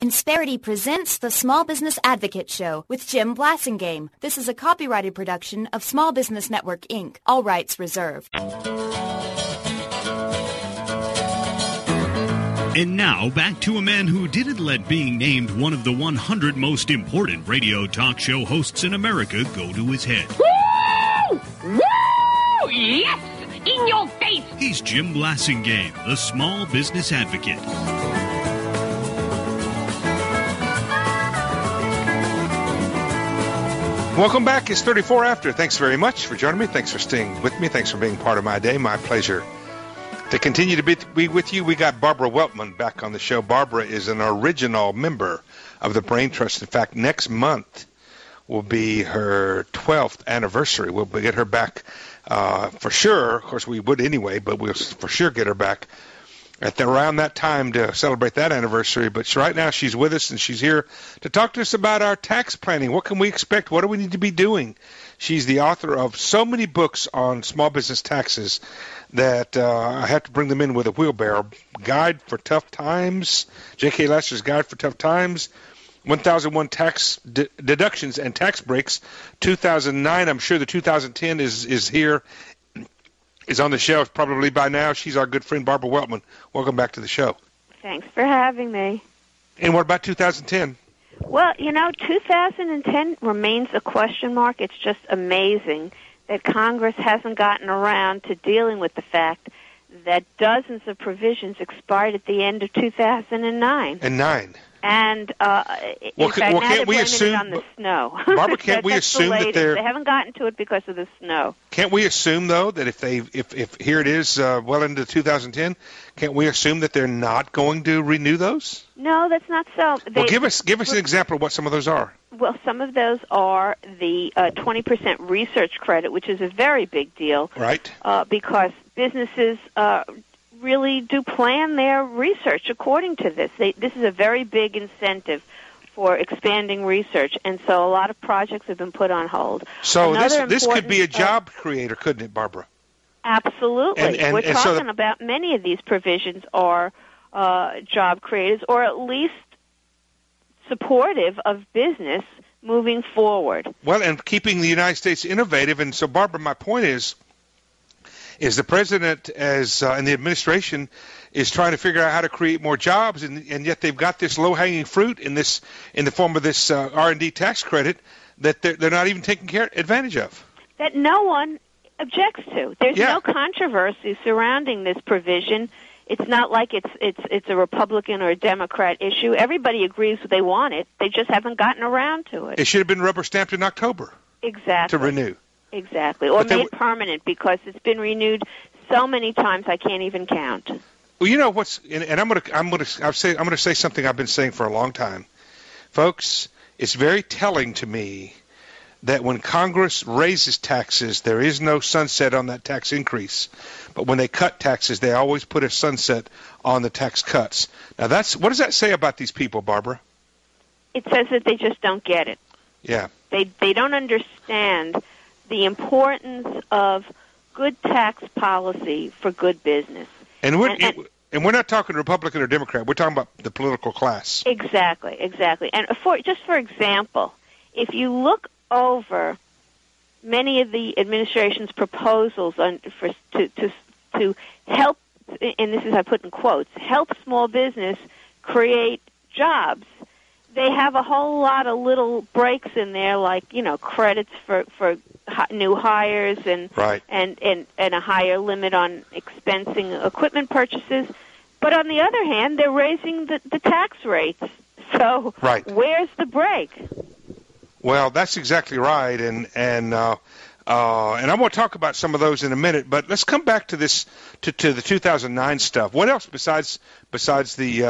Insperity presents the Small Business Advocate Show with Jim Blasingame. This is a copyrighted production of Small Business Network, Inc. All rights reserved. And now, back to a man who didn't let being named one of the 100 most important radio talk show hosts in America go to his head. Woo! Woo! Yes! In your face! He's Jim Blasingame, the Small Business Advocate. Welcome back. It's 34 after. Thanks very much for joining me. Thanks for staying with me. Thanks for being part of my day. My pleasure to continue to be with you. We got Barbara Weltman back on the show. Barbara is an original member of the Brain Trust. In fact, next month will be her 12th anniversary. We'll get her back for sure. Of course, we would anyway, but we'll for sure get her back around that time to celebrate that anniversary. But right now she's with us, and she's here to talk to us about our tax planning. What can we expect? What do we need to be doing? She's the author of so many books on small business taxes that I have to bring them in with a wheelbarrow. Guide for Tough Times, J.K. Lasser's Guide for Tough Times, 1001 Tax Deductions and Tax Breaks, 2009. I'm sure the 2010 is here. Is on the shelf probably by now. She's our good friend, Barbara Weltman. Welcome back to the show. Thanks for having me. And what about 2010? Well, 2010 remains a question mark. It's just amazing that Congress hasn't gotten around to dealing with the fact that dozens of provisions expired at the end of 2009. And in fact, now they're blaming it on the snow. Barbara, can't we assume that they haven't gotten to it because of the snow? Can't we assume though that if here it is well into 2010, can't we assume that they're not going to renew those? No, that's not so. Give us an example of what some of those are. Well, some of those are the 20% research credit, which is a very big deal, right? Because businesses really do plan their research according to this. This is a very big incentive for expanding research, and so a lot of projects have been put on hold. So this could be a job creator, couldn't it, Barbara? Absolutely. We're talking about many of these provisions are job creators, or at least supportive of business moving forward. Well, and keeping the United States innovative. And so, Barbara, my point is the president and the administration is trying to figure out how to create more jobs, and yet they've got this low-hanging fruit in the form of this R&D tax credit that they're not even taking advantage of. That no one objects to. There's no controversy surrounding this provision. It's not like it's a Republican or a Democrat issue. Everybody agrees they want it. They just haven't gotten around to it. It should have been rubber stamped in October. Exactly. To renew. Exactly, or made permanent, because it's been renewed so many times I can't even count. Well, you know what's, and I'm going to say something I've been saying for a long time, folks. It's very telling to me that when Congress raises taxes, there is no sunset on that tax increase. But when they cut taxes, they always put a sunset on the tax cuts. Now, what does that say about these people, Barbara? It says that they just don't get it. Yeah. They don't understand the importance of good tax policy for good business. And we're not talking Republican or Democrat. We're talking about the political class. Exactly. And for example, if you look over many of the administration's proposals to help, and this is I put in quotes, help small business create jobs, they have a whole lot of little breaks in there, like credits for new hires and a higher limit on expensing equipment purchases. But on the other hand, they're raising the tax rates. So where's the break? Well, that's exactly right, and I'm going to talk about some of those in a minute. But let's come back to this to the 2009 stuff. What else besides the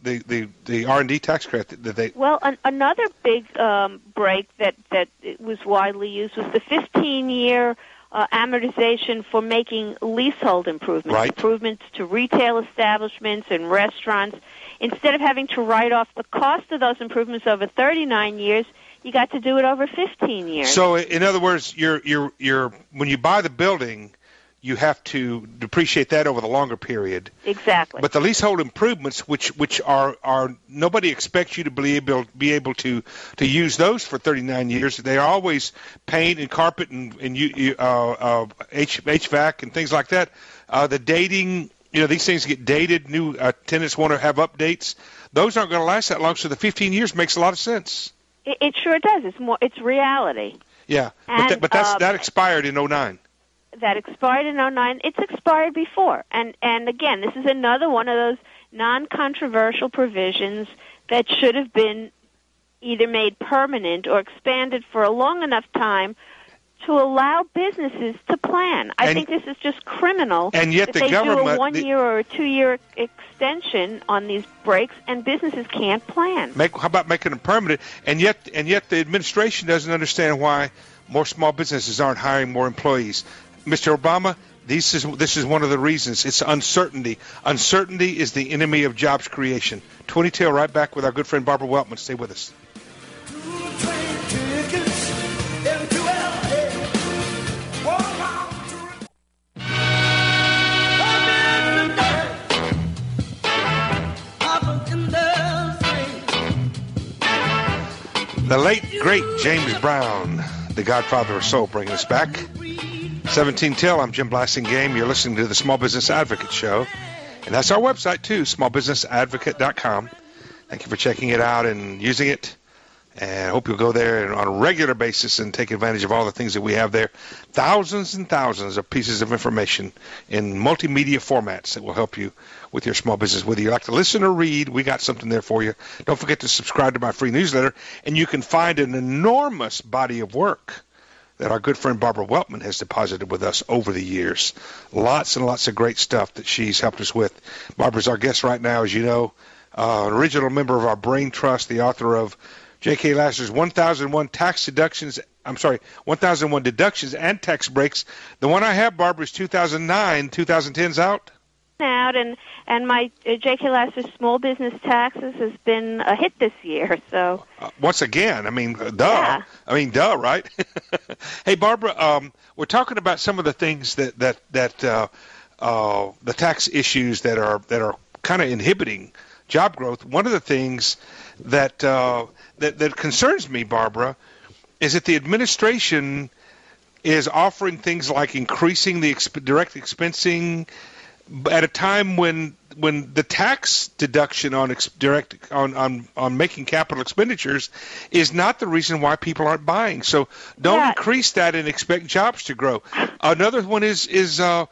R&D tax credit that they? Well, another big break that was widely used was the 15-year amortization for making leasehold improvements, improvements to retail establishments and restaurants. Instead of having to write off the cost of those improvements over 39 years. You got to do it over 15 years. So, in other words, you're when you buy the building, you have to depreciate that over the longer period. Exactly. But the leasehold improvements, which are nobody expects you to be able to use those for 39 years. They are always paint and carpet and HVAC and things like that. The dating, these things get dated. New tenants want to have updates. Those aren't going to last that long. So the 15 years makes a lot of sense. It sure does. It's reality. Yeah, and, but that expired in 2009. That expired in 2009. It's expired before. And again, this is another one of those non-controversial provisions that should have been either made permanent or expanded for a long enough time to allow businesses to plan. I think this is just criminal. And yet that they do a 1-year or a 2-year extension on these breaks, and businesses can't plan. How about making them permanent? And yet the administration doesn't understand why more small businesses aren't hiring more employees. Mr. Obama, this is one of the reasons. It's uncertainty. Uncertainty is the enemy of jobs creation. 20 till, right back with our good friend Barbara Weltman. Stay with us. The late, great James Brown, the godfather of soul, bringing us back. 17 till, I'm Jim Blasingame. You're listening to the Small Business Advocate Show. And that's our website, too, smallbusinessadvocate.com. Thank you for checking it out and using it. And I hope you'll go there on a regular basis and take advantage of all the things that we have there. Thousands and thousands of pieces of information in multimedia formats that will help you with your small business. Whether you like to listen or read, we got something there for you. Don't forget to subscribe to my free newsletter, and you can find an enormous body of work that our good friend Barbara Weltman has deposited with us over the years. Lots and lots of great stuff that she's helped us with. Barbara's our guest right now, as you know, an original member of our Brain Trust, the author of J.K. Lasser's 1001 deductions and tax breaks. The one I have, Barbara, is 2009. 2010's out. And my J.K. Lasser's small business taxes has been a hit this year. So once again, duh. Yeah. Duh, right? Hey, Barbara, we're talking about some of the things that the tax issues that are kind of inhibiting job growth. One of the things that concerns me, Barbara, is that the administration is offering things like increasing the direct expensing at a time when the tax deduction on on making capital expenditures is not the reason why people aren't buying. So don't increase that and expect jobs to grow. Another one is the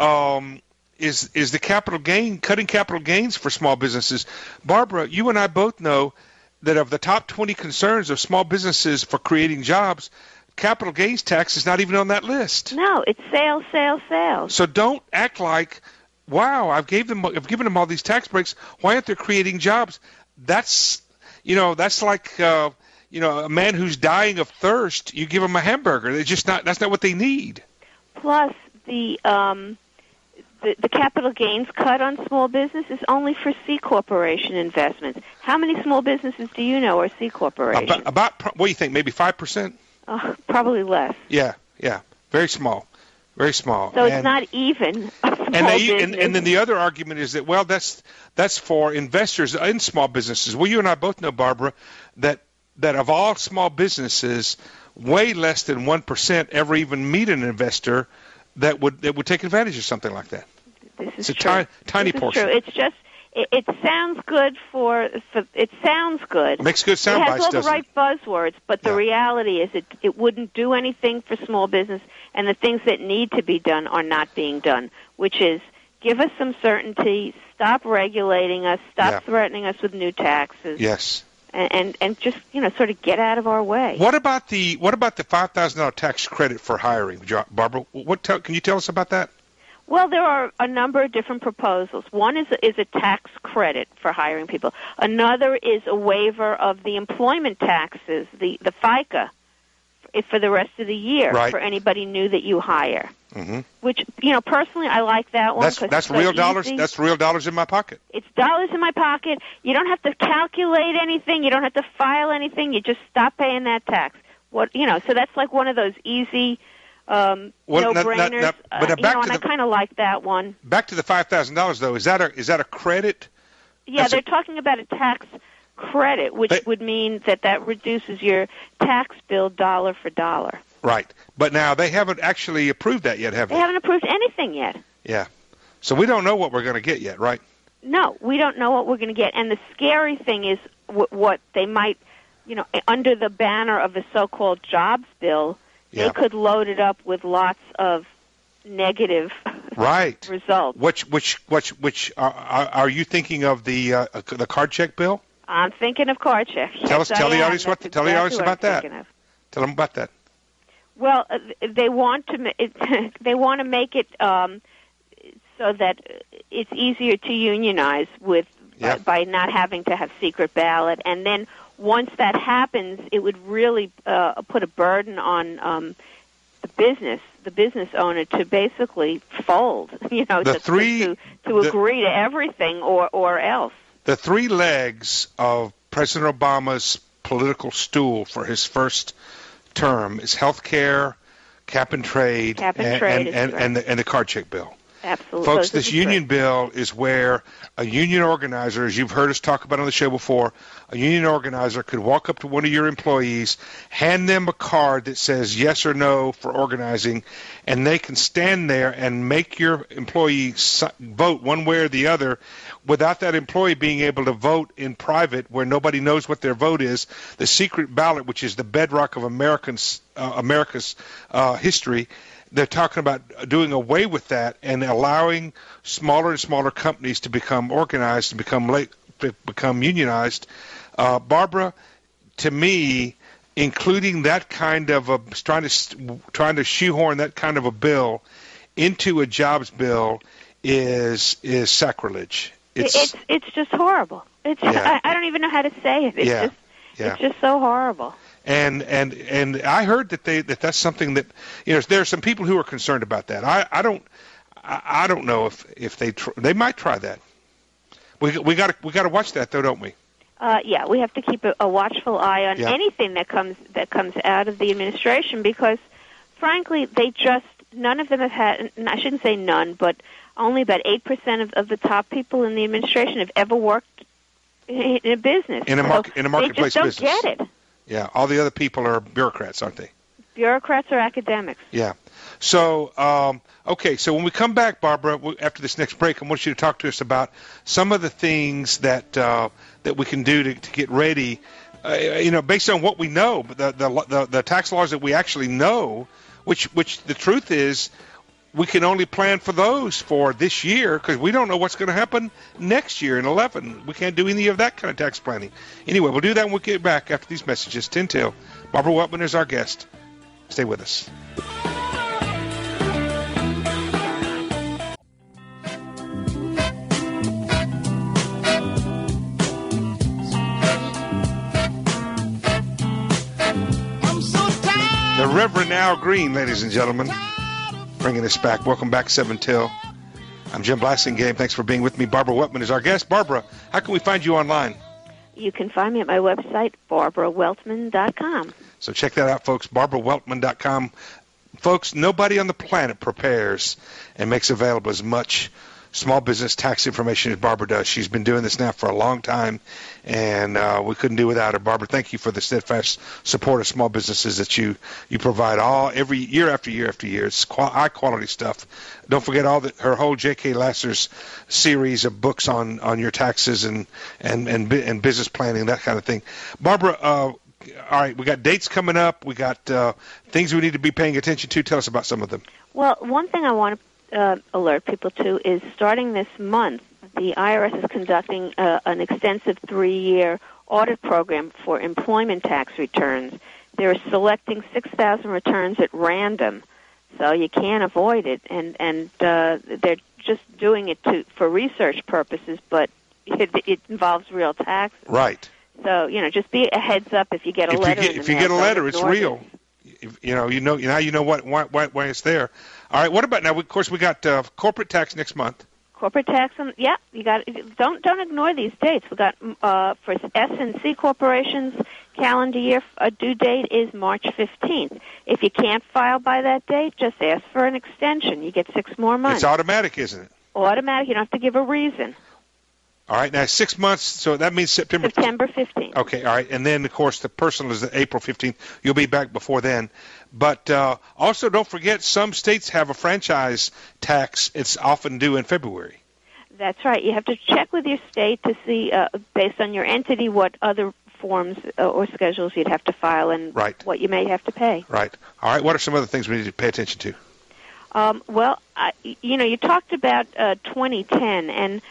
cutting capital gains for small businesses. Barbara, you and I both know that of the top 20 concerns of small businesses for creating jobs, capital gains tax is not even on that list. No, it's sales. So don't act like, wow, I've given them all these tax breaks. Why aren't they creating jobs? That's like a man who's dying of thirst. You give them a hamburger. That's not what they need. Plus the capital gains cut on small business is only for C corporation investments. How many small businesses do you know are C corporations? About what do you think? Maybe 5%? Probably less. Yeah, very small. Very small. So it's not even a small business. And then the other argument is that, well, that's for investors in small businesses. Well, you and I both know, Barbara, that of all small businesses, way less than 1% ever even meet an investor that would take advantage of something like that. This is true. Tiny portion. True. It's just it sounds good it sounds good. It makes good sound bites, doesn't it? It has all the right buzzwords, but the reality is it wouldn't do anything for small business, and the things that need to be done are not being done, which is give us some certainty, stop regulating us, stop threatening us with new taxes. Yes. And just sort of get out of our way. What about the $5,000 tax credit for hiring, Barbara? Can you tell us about that? Well, there are a number of different proposals. One is a tax credit for hiring people. Another is a waiver of the employment taxes, the FICA, for the rest of the year for anybody new that you hire. Mm-hmm. Which, personally, I like that one. That's real dollars. Easy. That's real dollars in my pocket. It's dollars in my pocket. You don't have to calculate anything. You don't have to file anything. You just stop paying that tax. So that's like one of those easy no-brainers. But back to I kind of like that one. Back to the $5,000 though. Is that a credit? Yeah, they're talking about a tax credit, which would mean that reduces your tax bill dollar for dollar. Right. But now they haven't actually approved that yet, have they? They haven't approved anything yet. Yeah. So we don't know what we're going to get yet, right? No, we don't know what we're going to get. And the scary thing is what they might, under the banner of the so-called jobs bill, they could load it up with lots of negative results. Which are you thinking of the card check bill? I'm thinking of card check. Tell the audience about that. Tell them about that. Well, they want to make it so that it's easier to unionize by not having to have secret ballot, and then once that happens, it would really put a burden on the business owner to basically fold, to agree to everything or else. The three legs of President Obama's political stool for his first term is health care, cap and trade, and the card check bill. Absolutely. Folks, this union bill is where a union organizer, as you've heard us talk about on the show before, a union organizer could walk up to one of your employees, hand them a card that says yes or no for organizing, and they can stand there and make your employee vote one way or the other without that employee being able to vote in private where nobody knows what their vote is. The secret ballot, which is the bedrock of America's history, they're talking about doing away with that and allowing smaller and smaller companies to become organized and become unionized. Barbara, to me, including that kind of trying to shoehorn that kind of a bill into a jobs bill is sacrilege. It's just horrible. I don't even know how to say it. It's just so horrible. And I heard that that's something that there are some people who are concerned about that. I don't know if they might try that. We got to watch that though, don't we? Yeah, we have to keep a watchful eye on anything that comes out of the administration because, frankly, none of them have had. I shouldn't say none, but only about 8% of the top people in the administration have ever worked in a business. In a marketplace business. They just don't get it. Yeah, all the other people are bureaucrats, aren't they? Bureaucrats or academics. Yeah. So, okay, so when we come back, Barbara, after this next break, I want you to talk to us about some of the things that we can do to get ready, based on what we know, the tax laws that we actually know, which the truth is we can only plan for those for this year because we don't know what's going to happen next year in 11. We can't do any of that kind of tax planning. Anyway, we'll do that when we get back after these messages. 10 till. Barbara Weltman is our guest. Stay with us. The Reverend Al Green, ladies and gentlemen, bringing us back. Welcome back, 7 till. I'm Jim Blasingame. Thanks for being with me. Barbara Weltman is our guest. Barbara, how can we find you online? You can find me at my website, barbaraweltman.com. So check that out, folks, barbaraweltman.com. Folks, nobody on the planet prepares and makes available as much small business tax information as Barbara does. She's been doing this now for a long time, and we couldn't do without her. Barbara, thank you for the steadfast support of small businesses that you provide every year after year after year. It's high-quality stuff. Don't forget her whole J.K. Lasser's series of books on your taxes and business planning, that kind of thing. Barbara, all right, we got dates coming up. We got things we need to be paying attention to. Tell us about some of them. Well, one thing I want to alert people to is starting this month, the IRS is conducting an extensive 3-year audit program for employment tax returns. They're selecting 6,000 returns at random, so you can't avoid it. And they're just doing it for research purposes, but it involves real taxes. Right. So just be a heads up if you get a letter. If you get a letter, it's real. Now you know why it's there. All right. What about now? Of course, we got corporate tax next month. Corporate tax, you got. Don't ignore these dates. We got for S&C corporations, calendar year due date is March 15th. If you can't file by that date, just ask for an extension. You get 6 more months. It's automatic, isn't it? Automatic. You don't have to give a reason. All right, now 6 months, so that means September 15th. Okay, all right, and then, of course, the personal is April 15th. You'll be back before then. But also don't forget, some states have a franchise tax. It's often due in February. That's right. You have to check with your state to see, based on your entity, what other forms or schedules you'd have to file and what you may have to pay. Right. All right, what are some other things we need to pay attention to? You talked about 2010, and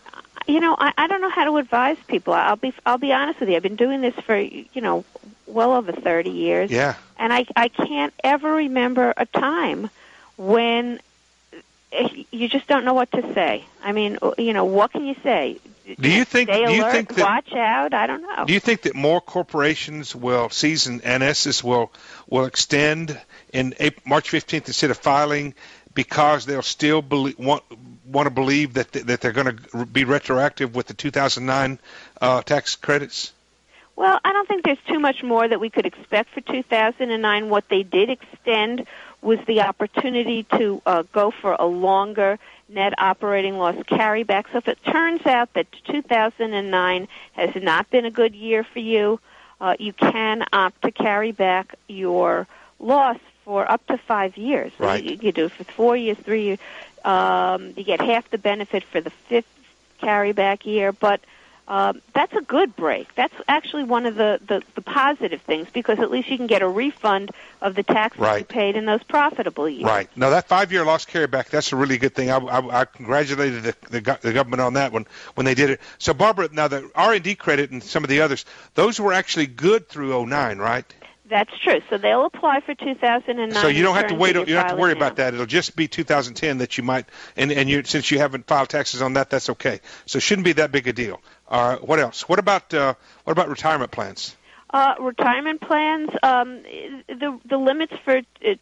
I don't know how to advise people. I'll be honest with you. I've been doing this for well over 30 years. Yeah. And I can't ever remember a time when you just don't know what to say. I mean, what can you say? Do you think? Stay alert, do you think that, watch out? I don't know. Do you think that more corporations will season NSs will extend in March 15th instead of filing because they'll still want to believe that they're going to be retroactive with the 2009 tax credits? Well, I don't think there's too much more that we could expect for 2009. What they did extend was the opportunity to go for a longer net operating loss carryback. So if it turns out that 2009 has not been a good year for you, you can opt to carry back your loss for up to 5 years. Right. So you do it for 4 years, 3 years. You get half the benefit for the 5th carryback year, but that's a good break. That's actually one of the positive things, because at least you can get a refund of the taxes you paid in those profitable years. Right. Now, that 5-year loss carryback, that's a really good thing. I congratulated the government on that one when they did it. So, Barbara, now the R&D credit and some of the others, those were actually good through 2009, right? That's true. So they'll apply for 2009. So you don't have to wait. You don't have to worry about that. It'll just be 2010 that you might. And since you haven't filed taxes on that, that's okay. So it shouldn't be that big a deal. What else? What about retirement plans? Retirement plans. The limits for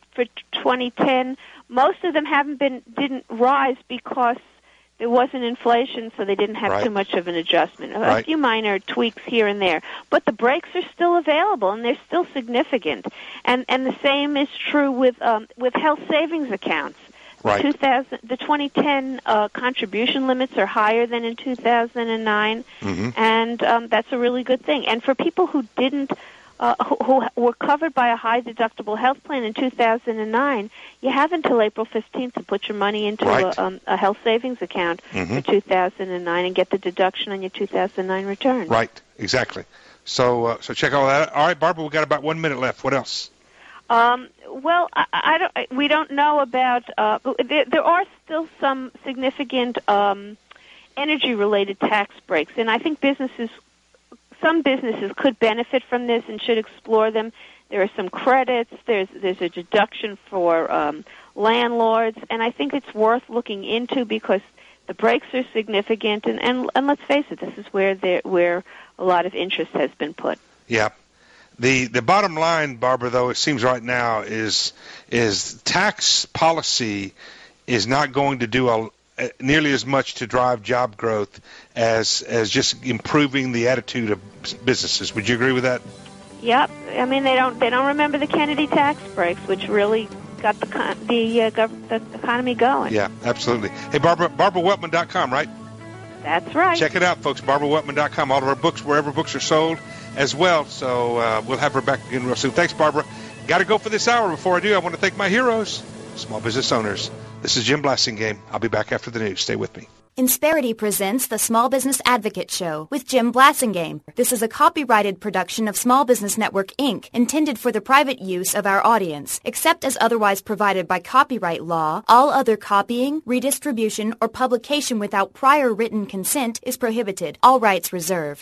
2010. Most of them didn't rise because there wasn't inflation, so they didn't have too much of an adjustment. A few minor tweaks here and there. But the breaks are still available, and they're still significant. And the same is true with health savings accounts. Right. The 2010 contribution limits are higher than in 2009, and that's a really good thing. And for people who didn't, who were covered by a high deductible health plan in 2009, you have until April 15th to put your money into a health savings account for 2009 and get the deduction on your 2009 return. Right, exactly. So check all that out. All right, Barbara, we've got about 1 minute left. What else? Well, we don't know about. There are still some significant energy-related tax breaks, and I think some businesses could benefit from this and should explore them. There are some credits. There's a deduction for landlords, and I think it's worth looking into because the breaks are significant. And let's face it, this is where a lot of interest has been put. Yeah. The bottom line, Barbara, though, it seems right now is tax policy is not going to do nearly as much to drive job growth as just improving the attitude of businesses. Would you agree with that? Yep. I mean, they don't remember the Kennedy tax breaks, which really got the economy going. Yeah, absolutely. Hey, Barbara, BarbaraWeltman.com, right? That's right. Check it out, folks. BarbaraWeltman.com. All of our books, wherever books are sold, as well. So we'll have her back again real soon. Thanks, Barbara. Got to go for this hour. Before I do, I want to thank my heroes, small business owners. This is Jim Blasingame. I'll be back after the news. Stay with me. Insperity presents the Small Business Advocate Show with Jim Blasingame. This is a copyrighted production of Small Business Network, Inc., intended for the private use of our audience. Except as otherwise provided by copyright law, all other copying, redistribution, or publication without prior written consent is prohibited. All rights reserved.